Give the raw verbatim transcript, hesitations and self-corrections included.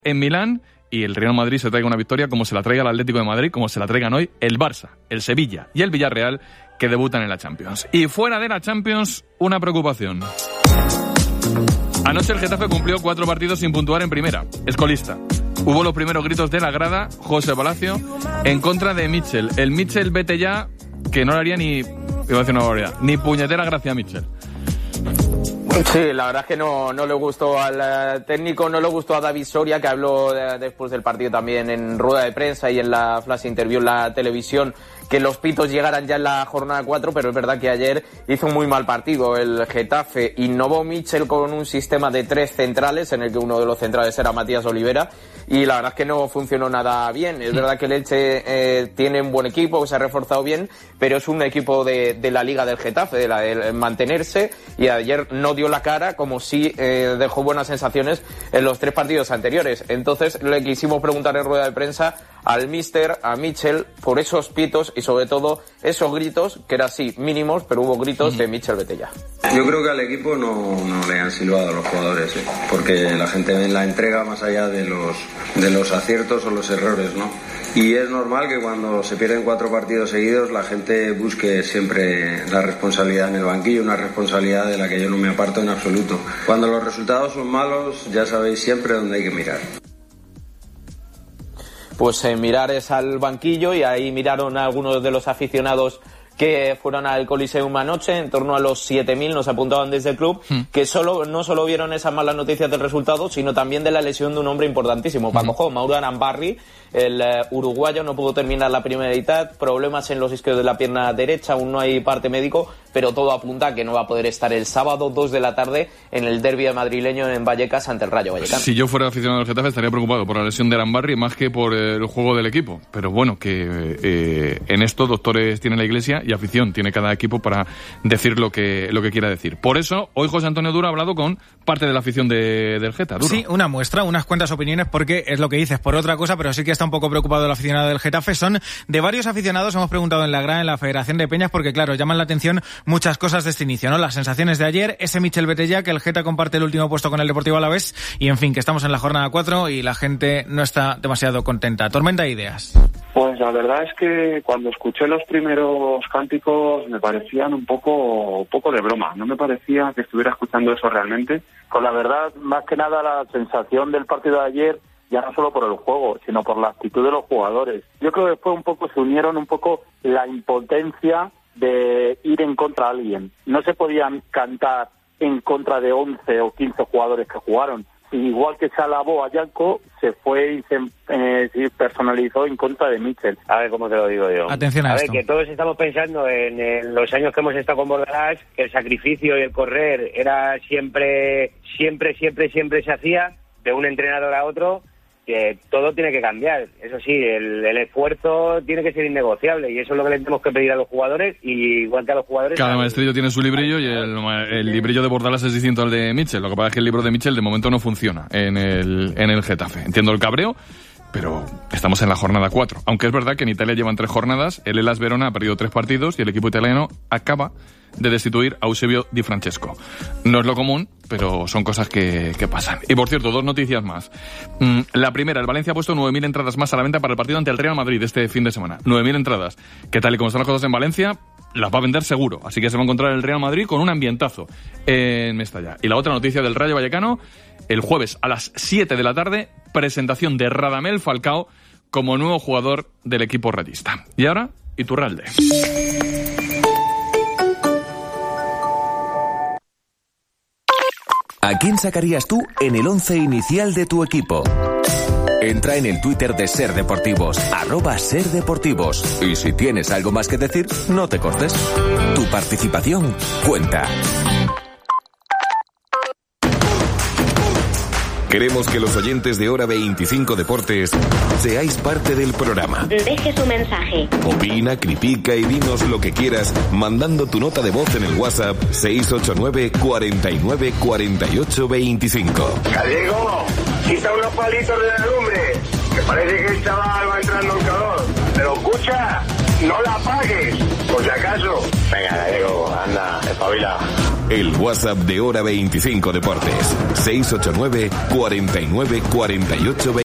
en Milán y el Real Madrid se traiga una victoria como se la traiga el Atlético de Madrid, como se la traigan hoy el Barça, el Sevilla y el Villarreal, que debutan en la Champions. Y fuera de la Champions, una preocupación. Anoche el Getafe cumplió cuatro partidos sin puntuar en primera. Es colista. Hubo los primeros gritos de la grada, José Palacio, en contra de Mitchell. El Mitchell vete ya, que no le haría ni, iba a decir una barbaridad, ni puñetera gracia a Mitchell. Sí, la verdad es que no, no le gustó al técnico, no le gustó a David Soria, que habló de, después del partido también en rueda de prensa y en la flash interview en la televisión, que los pitos llegaran ya en la jornada cuatro, pero es verdad que ayer hizo un muy mal partido el Getafe. Innovó Mitchell con un sistema de tres centrales, en el que uno de los centrales era Matías Olivera, y la verdad es que no funcionó nada bien. Es verdad que el Elche eh, tiene un buen equipo, que se ha reforzado bien, pero es un equipo de, de la Liga del Getafe, de, la, de mantenerse, y ayer no dio la cara, como sí eh, dejó buenas sensaciones en los tres partidos anteriores. Entonces le quisimos preguntar en rueda de prensa al míster, a Mitchell, por esos pitos y sobre todo esos gritos, que eran sí mínimos, pero hubo gritos de Mitchell vete ya. Yo creo que al equipo no, no le han silbado a los jugadores, ¿eh? Porque la gente ve la entrega más allá de los, de los aciertos o los errores, ¿no? Y es normal que cuando se pierden cuatro partidos seguidos la gente busque siempre la responsabilidad en el banquillo, una responsabilidad de la que yo no me aparto en absoluto. Cuando los resultados son malos, ya sabéis siempre dónde hay que mirar. Pues eh, mirar es al banquillo, y ahí miraron a algunos de los aficionados que fueron al Coliseum anoche, en torno a los siete mil, nos apuntaban desde el club, mm. que solo no solo vieron esas malas noticias del resultado, sino también de la lesión de un hombre importantísimo, mm. Paco Jo, Mauro Arambarri, el uh, uruguayo, no pudo terminar la primera mitad, problemas en los isquios de la pierna derecha, aún no hay parte médico, pero todo apunta a que no va a poder estar el sábado dos de la tarde en el derbi madrileño en Vallecas ante el Rayo Vallecano. Si yo fuera aficionado del Getafe estaría preocupado por la lesión de Arambarri más que por el juego del equipo, pero bueno, que eh, en esto doctores tiene la Iglesia y afición tiene cada equipo para decir lo que lo que quiera decir. Por eso, hoy José Antonio Duro ha hablado con parte de la afición de, del Geta. Duro. Sí, una muestra, unas cuantas opiniones, porque es lo que dices, por otra cosa, pero sí que está un poco preocupado el aficionado del Getafe. Son de varios aficionados, hemos preguntado en la gran, en la Federación de Peñas, porque claro, llaman la atención muchas cosas de este inicio, ¿no? Las sensaciones de ayer, ese Mitchell Betella, que el Geta comparte el último puesto con el Deportivo Alavés, y en fin, que estamos en la jornada cuatro y la gente no está demasiado contenta. Tormenta de ideas. Pues la verdad es que cuando escuché los primeros cánticos me parecían un poco, un poco de broma. No me parecía que estuviera escuchando eso realmente. Con la verdad, más que nada la sensación del partido de ayer, ya no solo por el juego, sino por la actitud de los jugadores. Yo creo que después un poco se unieron un poco la impotencia de ir en contra de alguien. No se podían cantar en contra de once o quince jugadores que jugaron. Igual que se alabó a Yanko, se fue y se, eh, se personalizó en contra de Mitchell. A ver, ¿cómo te lo digo yo? Atención a, a esto. ver, que todos estamos pensando en, en los años que hemos estado con Bordalás, que el sacrificio y el correr era siempre, siempre, siempre, siempre se hacía de un entrenador a otro, que todo tiene que cambiar. Eso sí, el, el esfuerzo tiene que ser innegociable, y eso es lo que le tenemos que pedir a los jugadores, y igual que a los jugadores... Cada maestrillo tiene su librillo, y el, el librillo de Bordalás es distinto al de Mitchell. Lo que pasa es que el libro de Mitchell de momento no funciona en el, en el Getafe. Entiendo el cabreo, pero estamos en la jornada cuatro. Aunque es verdad que en Italia llevan tres jornadas, el Hellas Verona ha perdido tres partidos y el equipo italiano acaba de destituir a Eusebio Di Francesco. No es lo común, pero son cosas que, que pasan. Y por cierto, dos noticias más. Mm, la primera, el Valencia ha puesto nueve mil entradas más a la venta para el partido ante el Real Madrid este fin de semana. nueve mil entradas, que tal y como están las cosas en Valencia, las va a vender seguro. Así que se va a encontrar el Real Madrid con un ambientazo en Mestalla. Y la otra noticia del Rayo Vallecano, el jueves a las siete de la tarde, presentación de Radamel Falcao como nuevo jugador del equipo rayista. Y ahora, Iturralde. ¿A quién sacarías tú en el once inicial de tu equipo? Entra en el Twitter de Ser Deportivos, arroba Ser Deportivos. Y si tienes algo más que decir, no te cortes. Tu participación cuenta. Queremos que los oyentes de Hora veinticinco Deportes seáis parte del programa. Deje su mensaje. Opina, critica y dinos lo que quieras mandando tu nota de voz en el WhatsApp seis ocho nueve, cuatro nueve, cuatro ocho dos cinco. Gallego, quita unos palitos de la lumbre, que parece que el chaval va entrando en calor. Pero escucha, no la apagues, por si acaso. Venga, Gallego, anda, espabila. El WhatsApp de Hora veinticinco Deportes. seis ocho nueve, cuarenta y nueve, cuarenta y ocho,